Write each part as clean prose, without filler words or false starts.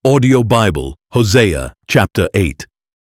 Audio Bible, Hosea, chapter 8.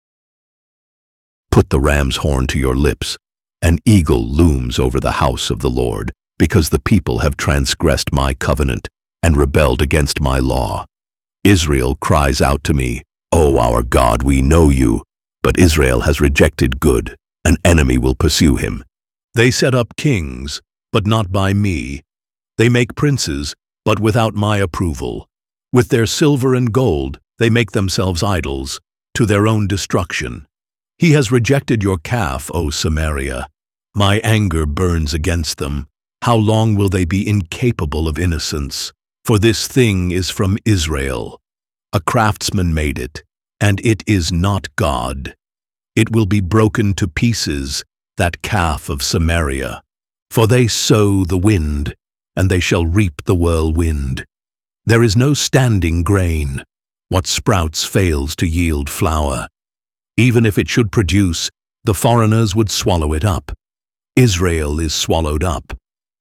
Put the ram's horn to your lips. An eagle looms over the house of the Lord, because the people have transgressed my covenant and rebelled against my law. Israel cries out to me, "O our God, we know you." But Israel has rejected good. An enemy will pursue him. They set up kings, but not by me. They make princes, but without my approval. With their silver and gold, they make themselves idols, to their own destruction. He has rejected your calf, O Samaria. My anger burns against them. How long will they be incapable of innocence? For this thing is from Israel. A craftsman made it, and it is not God. It will be broken to pieces, that calf of Samaria. For they sow the wind, and they shall reap the whirlwind. There is no standing grain. What sprouts fails to yield flour. Even if it should produce, the foreigners would swallow it up. Israel is swallowed up.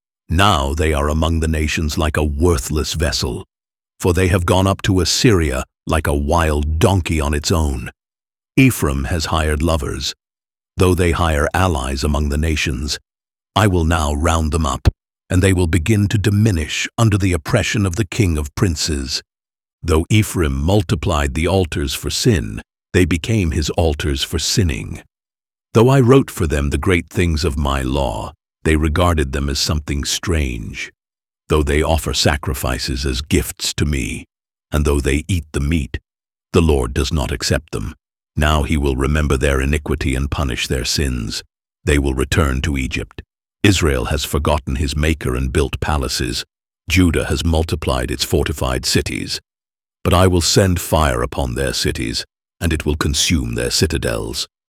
Now they are among the nations like a worthless vessel, for they have gone up to Assyria like a wild donkey on its own. Ephraim has hired lovers, though they hire allies among the nations. I will now round them up, and they will begin to diminish under the oppression of the king of princes. Though Ephraim multiplied the altars for sin, they became his altars for sinning. Though I wrote for them the great things of my law, they regarded them as something strange. Though they offer sacrifices as gifts to me, and though they eat the meat, the Lord does not accept them. Now he will remember their iniquity and punish their sins. They will return to Egypt. Israel has forgotten his maker and built palaces. Judah has multiplied its fortified cities. But I will send fire upon their cities, and it will consume their citadels.